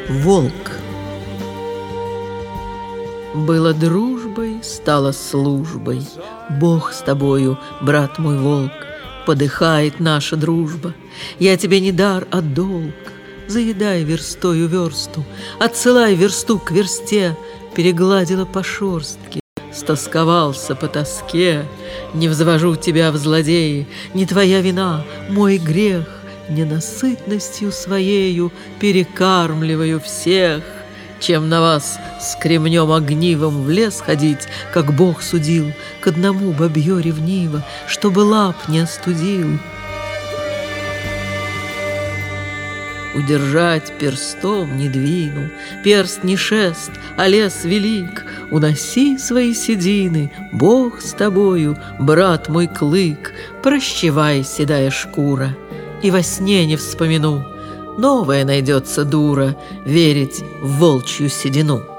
Волк. Было дружбой, стало службой. Бог с тобою, брат мой волк. Подыхает наша дружба. Я тебе не дар, а долг. Заедай верстою версту, отсылай версту к версте. Перегладила по шорстке, стосковался по тоске. Не взвожу тебя в злодеи, не твоя вина, мой грех. Ненасытностью своею перекармливаю всех. Чем на вас с кремнем огнивом в лес ходить, как Бог судил, к одному бабье ревниво, чтобы лап не остудил. Удержать перстом не двину, перст не шест, а лес велик. Уноси свои седины, Бог с тобою, брат мой клык. Прощавай, седая шкура, и во сне не вспомину. Новая найдется дура верить в волчью седину.